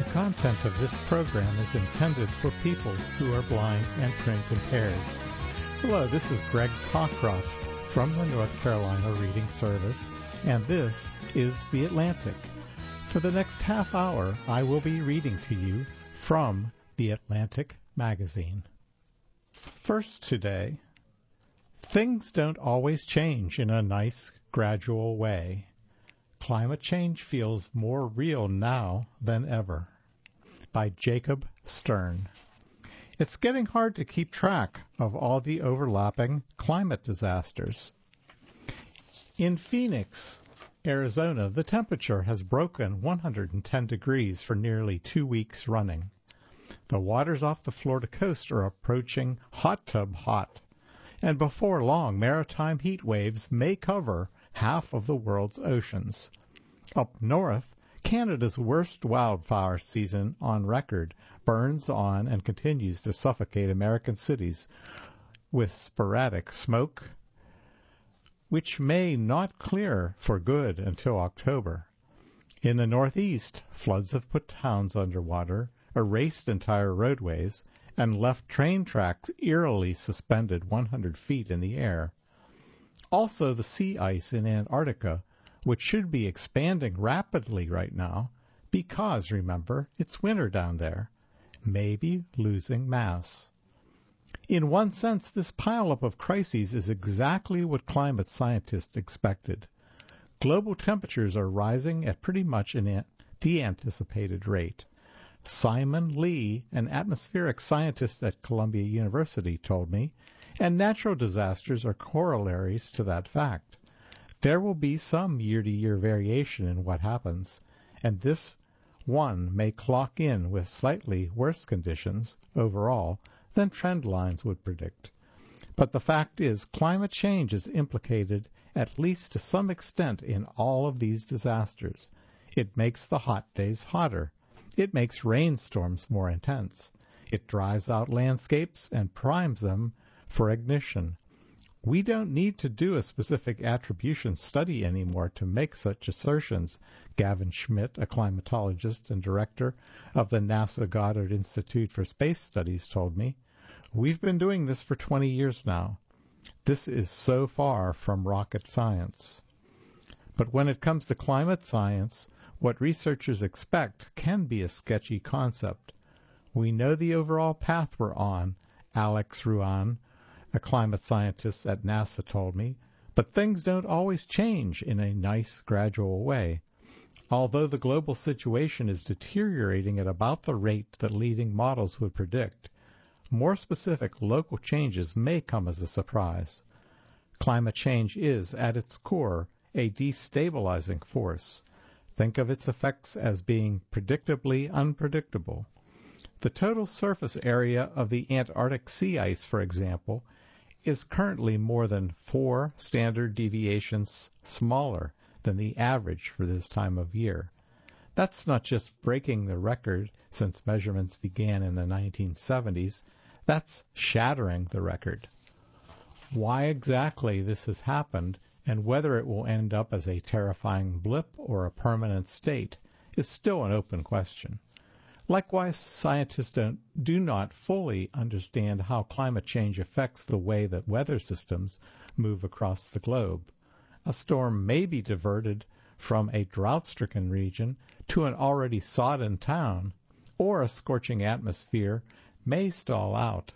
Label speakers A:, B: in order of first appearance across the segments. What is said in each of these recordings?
A: content of this program is intended for people who are blind and print impaired. Hello, this is Greg Cockcroft from the North Carolina Reading Service, and this is The Atlantic. For the next half hour, I will be reading to you from The Atlantic magazine. First today, things don't always change in a nice, gradual way. Climate change feels more real now than ever. By Jacob Stern. It's getting hard to keep track of all the overlapping climate disasters. In Phoenix, Arizona, the temperature has broken 110 degrees for nearly 2 weeks running. The waters off the Florida coast are approaching hot tub hot, and before long, maritime heat waves may cover half of the world's oceans. Up north, Canada's worst wildfire season on record burns on and continues to suffocate American cities with sporadic smoke, which may not clear for good until October. In the Northeast, floods have put towns underwater, erased entire roadways, and left train tracks eerily suspended 100 feet in the air. Also, the sea ice in Antarctica, which should be expanding rapidly right now, because, remember, it's winter down there, may be losing mass. In one sense, this pileup of crises is exactly what climate scientists expected. Global temperatures are rising at pretty much the anticipated rate. Simon Lee, an atmospheric scientist at Columbia University, told me, and natural disasters are corollaries to that fact. There will be some year-to-year variation in what happens, and this one may clock in with slightly worse conditions overall than trend lines would predict. But the fact is, climate change is implicated, at least to some extent, in all of these disasters. It makes the hot days hotter. It makes rainstorms more intense. It dries out landscapes and primes them for ignition. We don't need to do a specific attribution study anymore to make such assertions, Gavin Schmidt, a climatologist and director of the NASA Goddard Institute for Space Studies, told me. We've been doing this for 20 years now. This is so far from rocket science. But when it comes to climate science, what researchers expect can be a sketchy concept. We know the overall path we're on, Alex Ruan, a climate scientist at NASA, told me, but things don't always change in a nice, gradual way. Although the global situation is deteriorating at about the rate that leading models would predict, more specific local changes may come as a surprise. Climate change is, at its core, a destabilizing force. Think of its effects as being predictably unpredictable. The total surface area of the Antarctic sea ice, for example, is currently more than 4 standard deviations smaller than the average for this time of year. That's not just breaking the record since measurements began in the 1970s, that's shattering the record. Why exactly this has happened and whether it will end up as a terrifying blip or a permanent state is still an open question. Likewise, scientists do not fully understand how climate change affects the way that weather systems move across the globe. A storm may be diverted from a drought-stricken region to an already sodden town, or a scorching atmosphere may stall out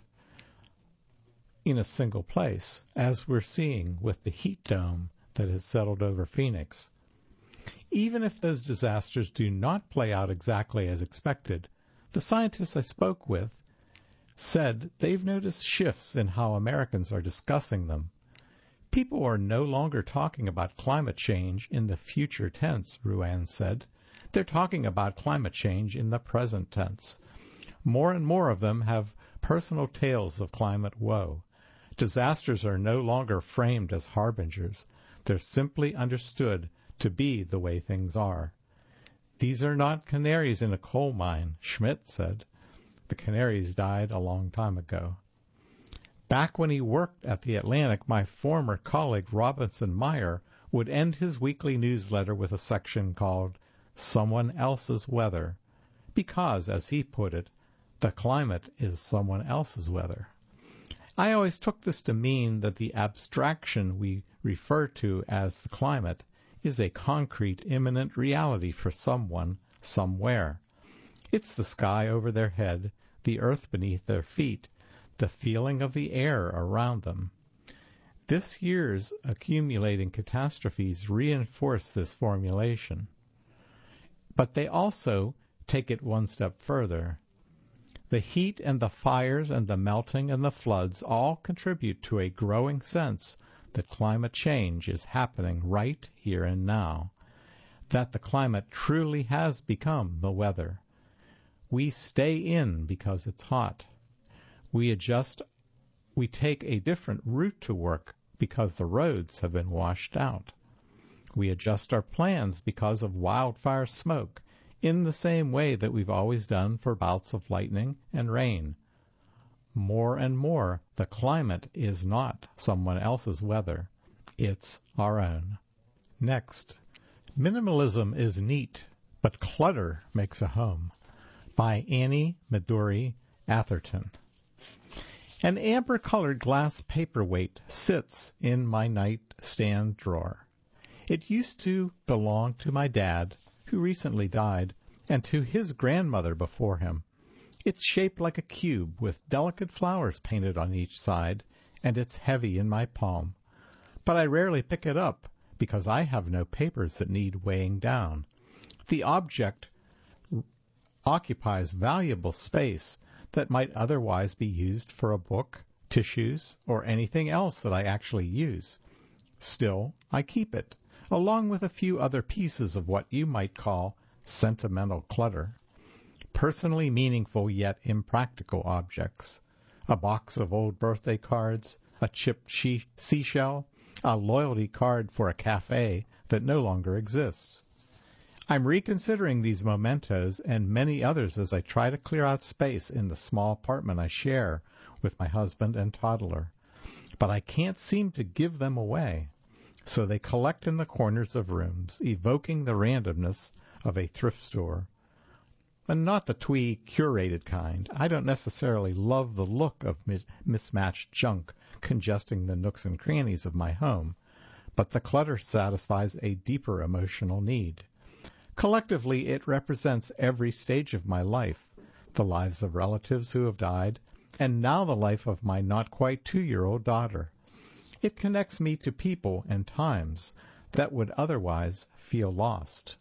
A: in a single place, as we're seeing with the heat dome that has settled over Phoenix. Even if those disasters do not play out exactly as expected, the scientists I spoke with said they've noticed shifts in how Americans are discussing them. People are no longer talking about climate change in the future tense, Ruan said. They're talking about climate change in the present tense. More and more of them have personal tales of climate woe. Disasters are no longer framed as harbingers. They're simply understood to be the way things are. These are not canaries in a coal mine, Schmidt said. The canaries died a long time ago. Back when he worked at The Atlantic, my former colleague Robinson Meyer would end his weekly newsletter with a section called Someone Else's Weather. because, as he put it, the climate is someone else's weather. I always took this to mean that the abstraction we refer to as the climate is a concrete, imminent reality for someone, somewhere. It's the sky over their head, the earth beneath their feet, the feeling of the air around them. This year's accumulating catastrophes reinforce this formulation. But they also take it one step further. The heat and the fires and the melting and the floods all contribute to a growing sense that climate change is happening right here and now, that the climate truly has become the weather. We stay in because it's hot. We take a different route to work because the roads have been washed out. We adjust our plans because of wildfire smoke, in the same way that we've always done for bouts of lightning and rain. More and more, the climate is not someone else's weather. It's our own. Next, Minimalism is Neat, but Clutter Makes a Home, by Annie Midori Atherton. An amber-colored glass paperweight sits in my nightstand drawer. It used to belong to my dad, who recently died, and to his grandmother before him. It's shaped like a cube with delicate flowers painted on each side, and it's heavy in my palm. But I rarely pick it up because I have no papers that need weighing down. The object occupies valuable space that might otherwise be used for a book, tissues, or anything else that I actually use. Still, I keep it, along with a few other pieces of what you might call sentimental clutter. Personally meaningful yet impractical objects. A box of old birthday cards, a chipped seashell, a loyalty card for a cafe that no longer exists. I'm reconsidering these mementos and many others as I try to clear out space in the small apartment I share with my husband and toddler. But I can't seem to give them away, so they collect in the corners of rooms, evoking the randomness of a thrift store. And not the twee curated kind. I don't necessarily love the look of mismatched junk congesting the nooks and crannies of my home, but the clutter satisfies a deeper emotional need. Collectively, it represents every stage of my life, the lives of relatives who have died, and now the life of my not-quite 2-year-old daughter. It connects me to people and times that would otherwise feel lost.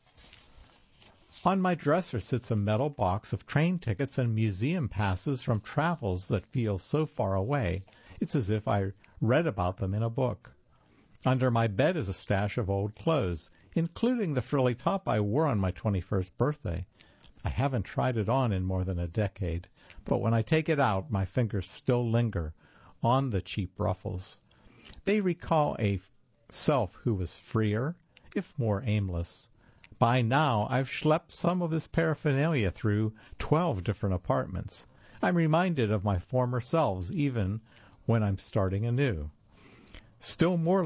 A: On my dresser sits a metal box of train tickets and museum passes from travels that feel so far away, it's as if I read about them in a book. Under my bed is a stash of old clothes, including the frilly top I wore on my 21st birthday. I haven't tried it on in more than a decade, but when I take it out, my fingers still linger on the cheap ruffles. They recall a self who was freer, if more aimless. By now, I've schlepped some of this paraphernalia through 12 different apartments. I'm reminded of my former selves even when I'm starting anew. Still more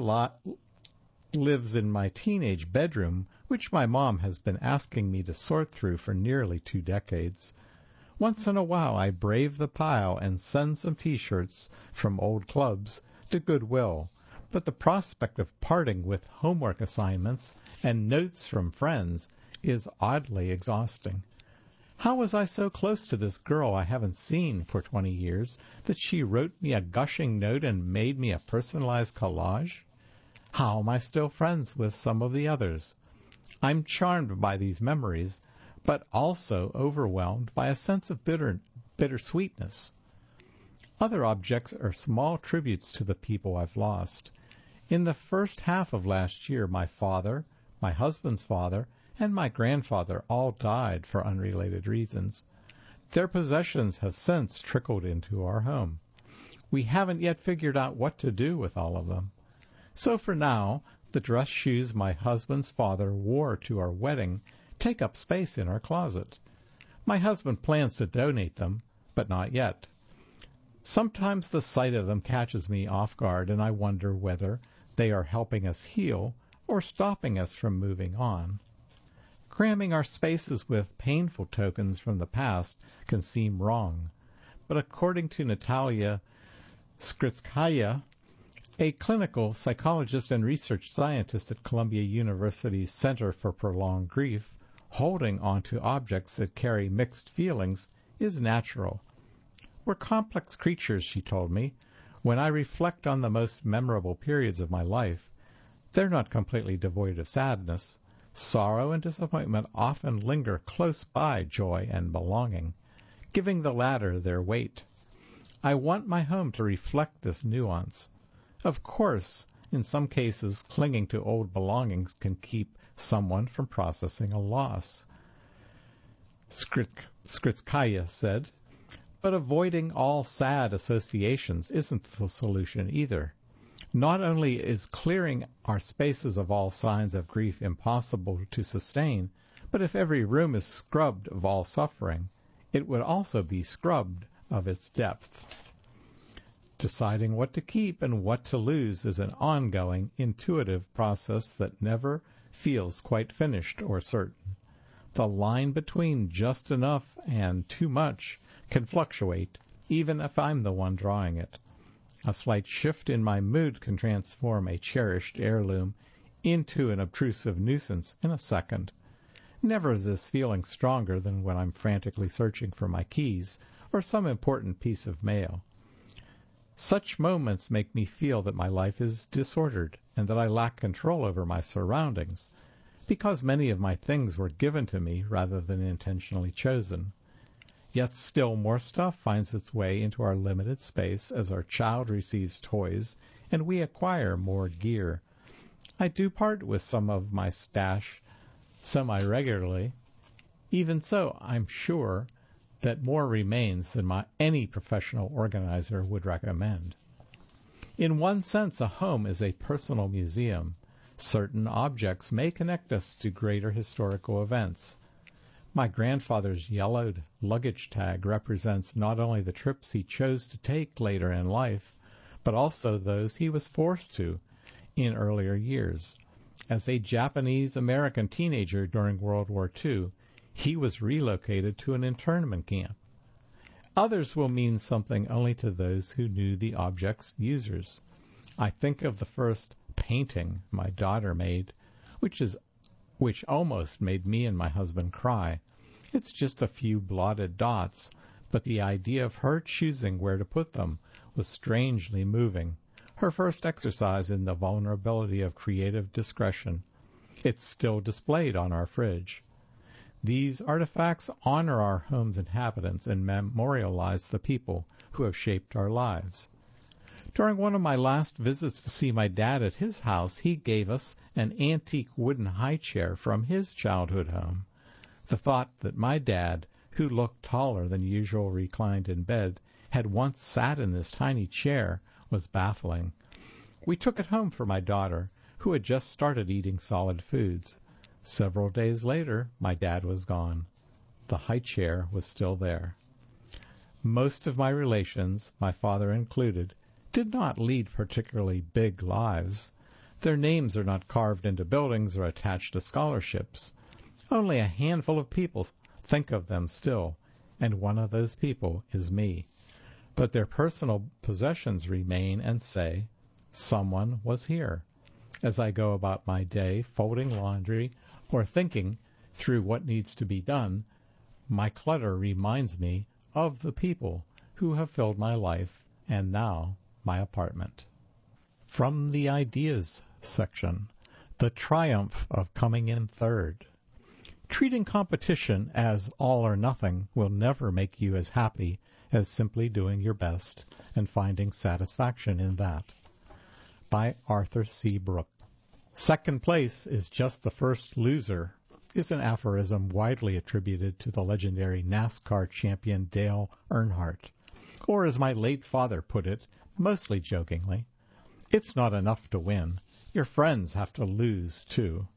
A: lives in my teenage bedroom, which my mom has been asking me to sort through for nearly 2 decades. Once in a while, I brave the pile and send some T-shirts from old clubs to Goodwill, but the prospect of parting with homework assignments and notes from friends is oddly exhausting. How was I so close to this girl I haven't seen for 20 years that she wrote me a gushing note and made me a personalized collage? How am I still friends with some of the others? I'm charmed by these memories, but also overwhelmed by a sense of bittersweetness. Other objects are small tributes to the people I've lost. In the first half of last year, my father, my husband's father, and my grandfather all died for unrelated reasons. Their possessions have since trickled into our home. We haven't yet figured out what to do with all of them. So for now, the dress shoes my husband's father wore to our wedding take up space in our closet. My husband plans to donate them, but not yet. Sometimes the sight of them catches me off guard, and I wonder whether they are helping us heal or stopping us from moving on. Cramming our spaces with painful tokens from the past can seem wrong. But according to Natalia Skritskaya, a clinical psychologist and research scientist at Columbia University's Center for Prolonged Grief, holding onto objects that carry mixed feelings is natural. We're complex creatures, she told me. When I reflect on the most memorable periods of my life, they're not completely devoid of sadness. Sorrow and disappointment often linger close by joy and belonging, giving the latter their weight. I want my home to reflect this nuance. Of course, in some cases, clinging to old belongings can keep someone from processing a loss, Skritskaya said. But avoiding all sad associations isn't the solution either. Not only is clearing our spaces of all signs of grief impossible to sustain, but if every room is scrubbed of all suffering, it would also be scrubbed of its depth. Deciding what to keep and what to lose is an ongoing, intuitive process that never feels quite finished or certain. The line between just enough and too much can fluctuate, even if I'm the one drawing it. A slight shift in my mood can transform a cherished heirloom into an obtrusive nuisance in a second. Never is this feeling stronger than when I'm frantically searching for my keys or some important piece of mail. Such moments make me feel that my life is disordered and that I lack control over my surroundings, because many of my things were given to me rather than intentionally chosen. Yet still more stuff finds its way into our limited space as our child receives toys and we acquire more gear. I do part with some of my stash semi-regularly. Even so, I'm sure that more remains than any professional organizer would recommend. In one sense, a home is a personal museum. Certain objects may connect us to greater historical events. My grandfather's yellowed luggage tag represents not only the trips he chose to take later in life, but also those he was forced to in earlier years. As a Japanese-American teenager during World War II, he was relocated to an internment camp. Others will mean something only to those who knew the object's users. I think of the first painting my daughter made, which almost made me and my husband cry. It's just a few blotted dots, but the idea of her choosing where to put them was strangely moving. Her first exercise in the vulnerability of creative discretion. It's still displayed on our fridge. These artifacts honor our home's inhabitants and memorialize the people who have shaped our lives. During one of my last visits to see my dad at his house, he gave us an antique wooden high chair from his childhood home. The thought that my dad, who looked taller than usual reclined in bed, had once sat in this tiny chair was baffling. We took it home for my daughter, who had just started eating solid foods. Several days later, my dad was gone. The high chair was still there. Most of my relations, my father included, did not lead particularly big lives. Their names are not carved into buildings or attached to scholarships. Only a handful of people think of them still, and one of those people is me. But their personal possessions remain and say, someone was here. As I go about my day folding laundry or thinking through what needs to be done, my clutter reminds me of the people who have filled my life and now my apartment. From the Ideas section, the triumph of coming in third. Treating competition as all or nothing will never make you as happy as simply doing your best and finding satisfaction in that. By Arthur C. Brooke. Second place is just the first loser is an aphorism widely attributed to the legendary NASCAR champion Dale Earnhardt. Or as my late father put it, mostly jokingly, it's not enough to win. Your friends have to lose, too.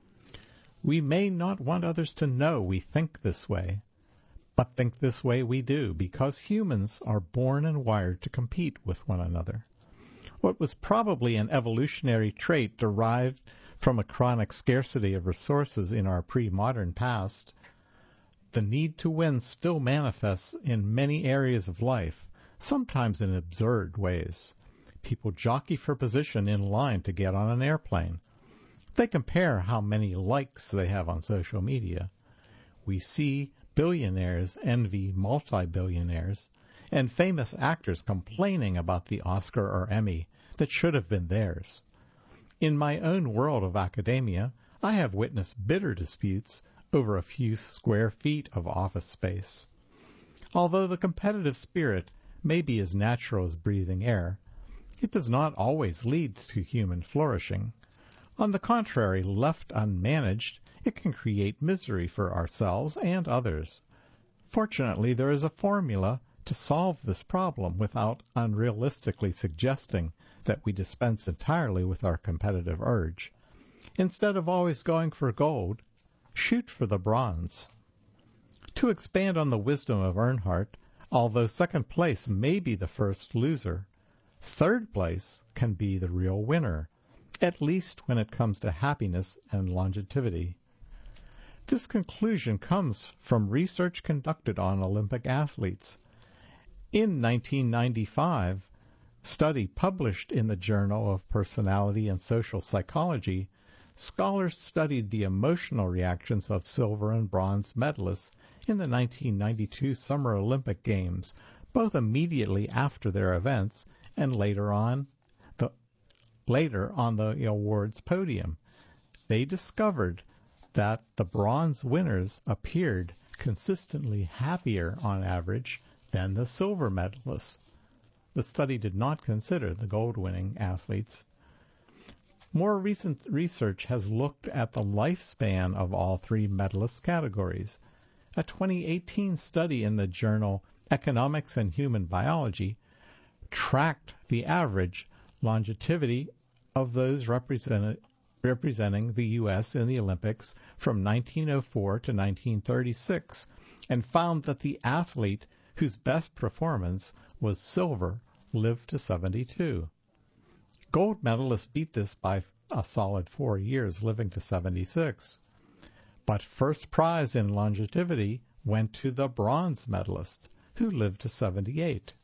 A: We may not want others to know we think this way, but think this way we do, because humans are born and wired to compete with one another. What was probably an evolutionary trait derived From a chronic scarcity of resources in our pre-modern past, the need to win still manifests in many areas of life, sometimes in absurd ways. People jockey for position in line to get on an airplane. They compare how many likes they have on social media. We see billionaires envy multi-billionaires, and famous actors complaining about the Oscar or Emmy that should have been theirs. In my own world of academia, I have witnessed bitter disputes over a few square feet of office space. Although the competitive spirit may be as natural as breathing air, it does not always lead to human flourishing. On the contrary, left unmanaged, it can create misery for ourselves and others. Fortunately, there is a formula to solve this problem without unrealistically suggesting that we dispense entirely with our competitive urge. Instead of always going for gold, shoot for the bronze. To expand on the wisdom of Earnhardt, although second place may be the first loser, third place can be the real winner, at least when it comes to happiness and longevity. This conclusion comes from research conducted on Olympic athletes. In 1995, a study published in the Journal of Personality and Social Psychology, scholars studied the emotional reactions of silver and bronze medalists in the 1992 Summer Olympic Games, both immediately after their events and later on the awards podium. They discovered that the bronze winners appeared consistently happier on average than the silver medalists. The study did not consider the gold-winning athletes. More recent research has looked at the lifespan of all three medalist categories. A 2018 study in the journal Economics and Human Biology tracked the average longevity of those representing the U.S. in the Olympics from 1904 to 1936 and found that the athlete whose best performance was silver lived to 72. Gold medalists beat this by a solid 4 years, living to 76. But first prize in longevity went to the bronze medalist, who lived to 78.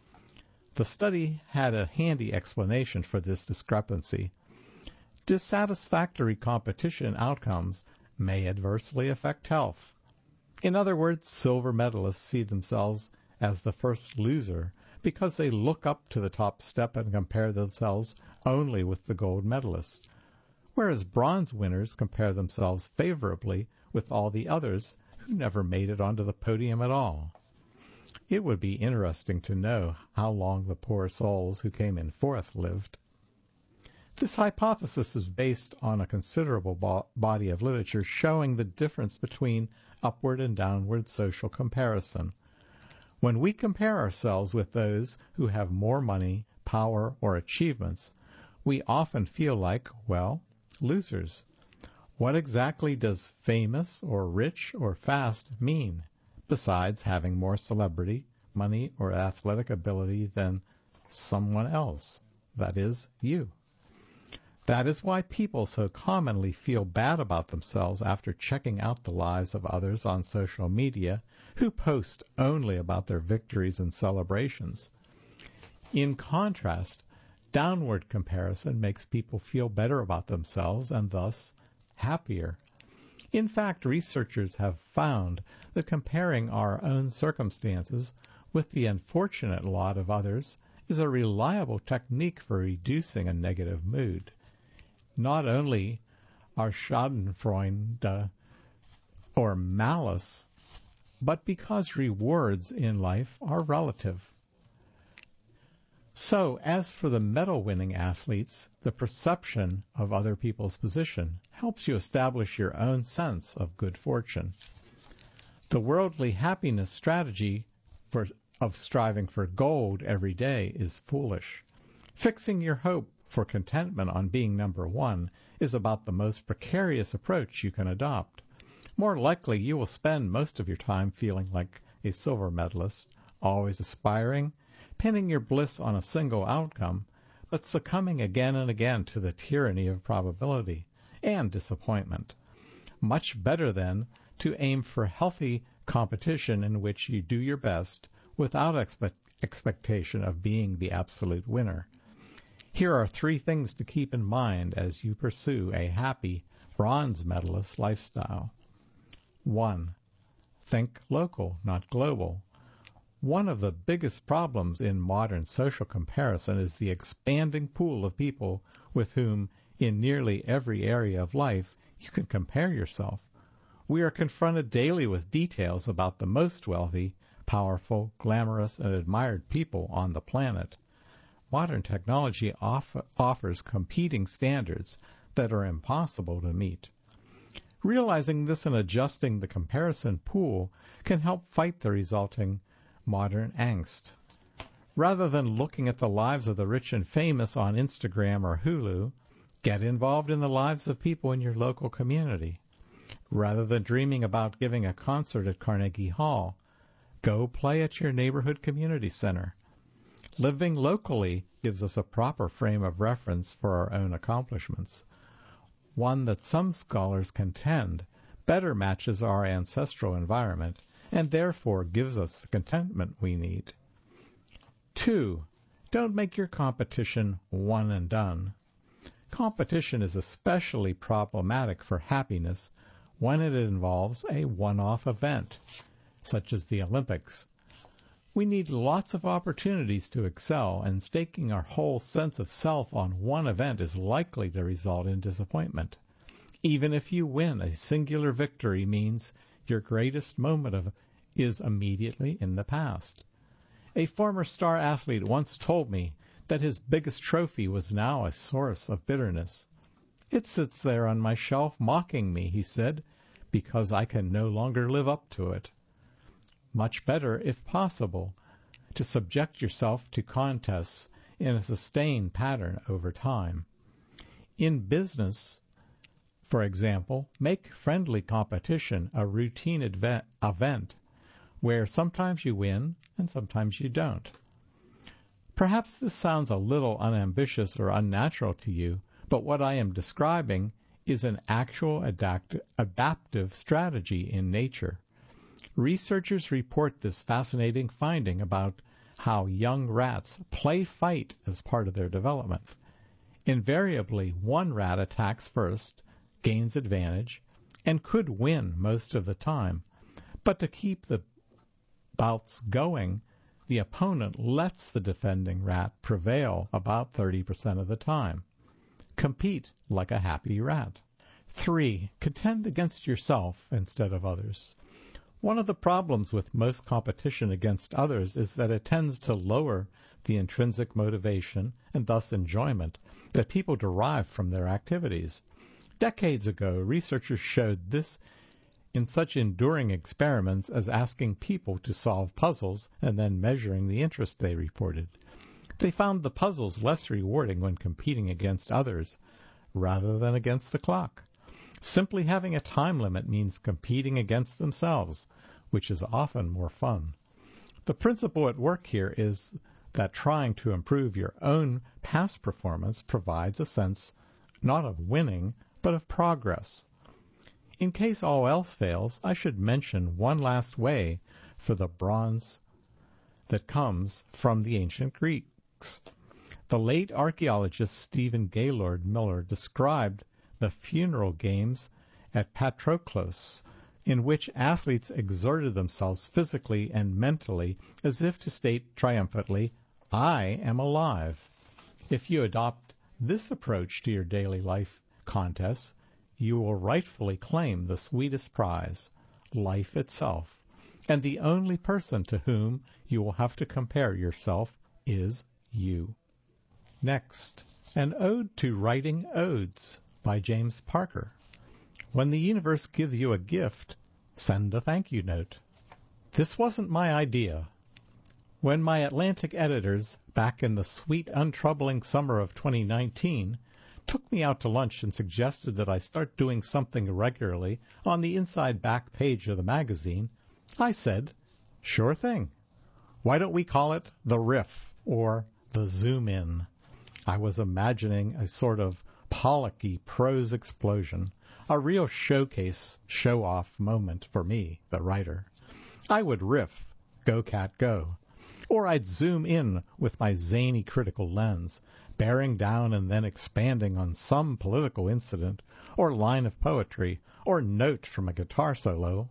A: The study had a handy explanation for this discrepancy. Dissatisfactory competition outcomes may adversely affect health. In other words, silver medalists see themselves as the first loser because they look up to the top step and compare themselves only with the gold medalists, whereas bronze winners compare themselves favorably with all the others who never made it onto the podium at all. It would be interesting to know how long the poor souls who came in fourth lived. This hypothesis is based on a considerable body of literature showing the difference between upward and downward social comparison. When we compare ourselves with those who have more money, power, or achievements, we often feel like, well, losers. What exactly does famous or rich or fast mean, besides having more celebrity, money, or athletic ability than someone else? That is, you. That is why people so commonly feel bad about themselves after checking out the lives of others on social media who post only about their victories and celebrations. In contrast, downward comparison makes people feel better about themselves and thus happier. In fact, researchers have found that comparing our own circumstances with the unfortunate lot of others is a reliable technique for reducing a negative mood. Not only are schadenfreude or malice, but because rewards in life are relative. So, as for the medal-winning athletes, the perception of other people's position helps you establish your own sense of good fortune. The worldly happiness strategy of striving for gold every day is foolish. Fixing your hope for contentment on being number one is about the most precarious approach you can adopt. More likely, you will spend most of your time feeling like a silver medalist, always aspiring, pinning your bliss on a single outcome, but succumbing again and again to the tyranny of probability, and disappointment. Much better, then, to aim for healthy competition in which you do your best without expectation of being the absolute winner. Here are 3 things to keep in mind as you pursue a happy bronze medalist lifestyle. 1. Think local, not global. One of the biggest problems in modern social comparison is the expanding pool of people with whom, in nearly every area of life, you can compare yourself. We are confronted daily with details about the most wealthy, powerful, glamorous, and admired people on the planet. Modern technology offers competing standards that are impossible to meet. Realizing this and adjusting the comparison pool can help fight the resulting modern angst. Rather than looking at the lives of the rich and famous on Instagram or Hulu, get involved in the lives of people in your local community. Rather than dreaming about giving a concert at Carnegie Hall, go play at your neighborhood community center. Living locally gives us a proper frame of reference for our own accomplishments. One that some scholars contend better matches our ancestral environment and therefore gives us the contentment we need. 2. Don't make your competition one and done. Competition is especially problematic for happiness when it involves a one-off event, such as the Olympics. We need lots of opportunities to excel, and staking our whole sense of self on one event is likely to result in disappointment. Even if you win, a singular victory means your greatest moment is immediately in the past. A former star athlete once told me that his biggest trophy was now a source of bitterness. It sits there on my shelf mocking me, he said, because I can no longer live up to it. Much better, if possible, to subject yourself to contests in a sustained pattern over time. In business, for example, make friendly competition a routine event where sometimes you win and sometimes you don't. Perhaps this sounds a little unambitious or unnatural to you, but what I am describing is an actual adaptive strategy in nature. Researchers report this fascinating finding about how young rats play fight as part of their development. Invariably, one rat attacks first, gains advantage, and could win most of the time. But to keep the bouts going, the opponent lets the defending rat prevail about 30% of the time. Compete like a happy rat. 3. Contend against yourself instead of others. One of the problems with most competition against others is that it tends to lower the intrinsic motivation and thus enjoyment that people derive from their activities. Decades ago, researchers showed this in such enduring experiments as asking people to solve puzzles and then measuring the interest they reported. They found the puzzles less rewarding when competing against others rather than against the clock. Simply having a time limit means competing against themselves, which is often more fun. The principle at work here is that trying to improve your own past performance provides a sense not of winning, but of progress. In case all else fails, I should mention one last way for the bronze that comes from the ancient Greeks. The late archaeologist Stephen Gaylord Miller described the funeral games at Patroclus, in which athletes exerted themselves physically and mentally as if to state triumphantly, "I am alive." If you adopt this approach to your daily life contests, you will rightfully claim the sweetest prize, life itself, and the only person to whom you will have to compare yourself is you. Next, an ode to writing odes by James Parker. When the universe gives you a gift, send a thank you note. This wasn't my idea. When my Atlantic editors, back in the sweet, untroubling summer of 2019, took me out to lunch and suggested that I start doing something regularly on the inside back page of the magazine, I said, sure thing. Why don't we call it The Riff or The Zoom In? I was imagining a sort of Pollocky prose explosion, a real showcase, show-off moment for me, the writer. I would riff, go cat go, or I'd zoom in with my zany critical lens, bearing down and then expanding on some political incident, or line of poetry, or note from a guitar solo,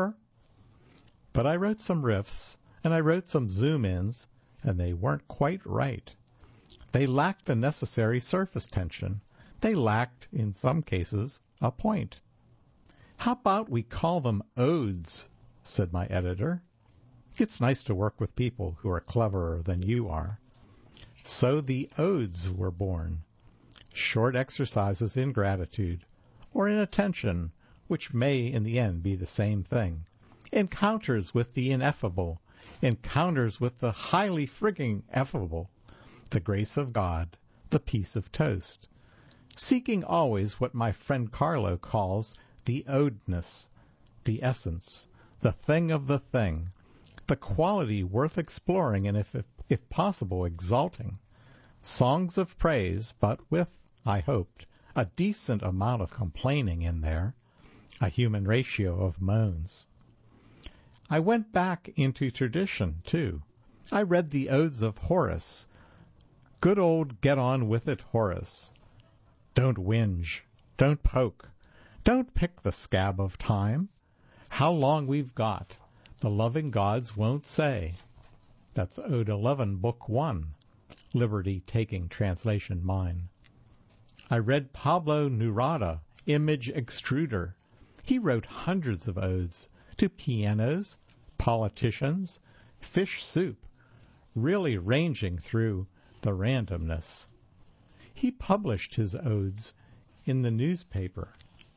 A: But I wrote some riffs, and I wrote some zoom-ins, and they weren't quite right. They lacked the necessary surface tension. They lacked, in some cases, a point. "How about we call them odes?" said my editor. "It's nice to work with people who are cleverer than you are." So the odes were born. Short exercises in gratitude, or in attention, which may in the end be the same thing. Encounters with the ineffable, encounters with the highly frigging effable, the grace of God, the piece of toast. Seeking always what my friend Carlo calls the odeness, the essence, the thing of the thing, the quality worth exploring and, if possible, exalting. Songs of praise, but with, I hoped, a decent amount of complaining in there, a human ratio of moans. I went back into tradition, too. I read the odes of Horace. Good old get-on-with-it Horace. Don't whinge. Don't poke. Don't pick the scab of time. How long we've got, the loving gods won't say. That's Ode 11, Book 1, liberty-taking translation mine. I read Pablo Neruda, Image Extruder. He wrote hundreds of odes to pianos, politicians, fish soup, really ranging through the randomness. He published his odes in the newspaper,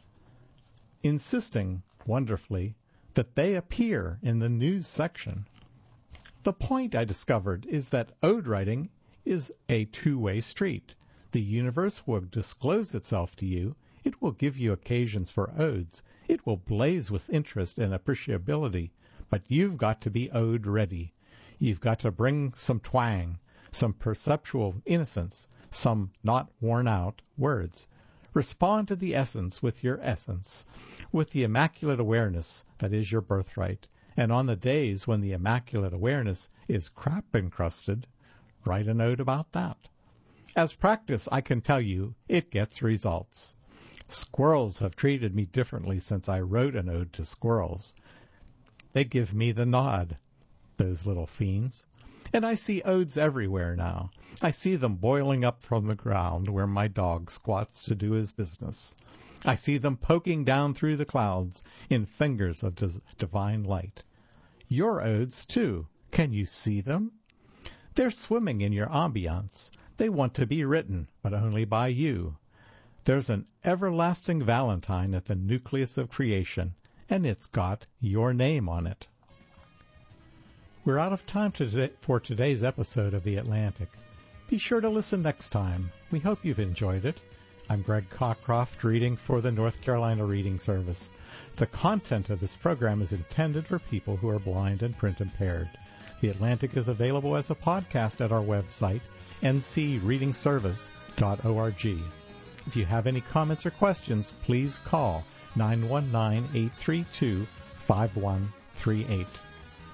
A: insisting, wonderfully, that they appear in the news section. The point, I discovered, is that ode writing is a two-way street. The universe will disclose itself to you. It will give you occasions for odes. It will blaze with interest and appreciability. But you've got to be ode ready. You've got to bring some twang, some perceptual innocence, some not worn out words. Respond to the essence with your essence, with the immaculate awareness that is your birthright. And on the days when the immaculate awareness is crap-encrusted, write an ode about that. As practice, I can tell you, it gets results. Squirrels have treated me differently since I wrote an ode to squirrels. They give me the nod, those little fiends. And I see odes everywhere now. I see them boiling up from the ground where my dog squats to do his business. I see them poking down through the clouds in fingers of divine light. Your odes, too, can you see them? They're swimming in your ambiance. They want to be written, but only by you. There's an everlasting Valentine at the nucleus of creation, and it's got your name on it. We're out of time for today's episode of The Atlantic. Be sure to listen next time. We hope you've enjoyed it. I'm Greg Cockcroft, reading for the North Carolina Reading Service. The content of this program is intended for people who are blind and print impaired. The Atlantic is available as a podcast at our website, ncreadingservice.org. If you have any comments or questions, please call 919-832-5138.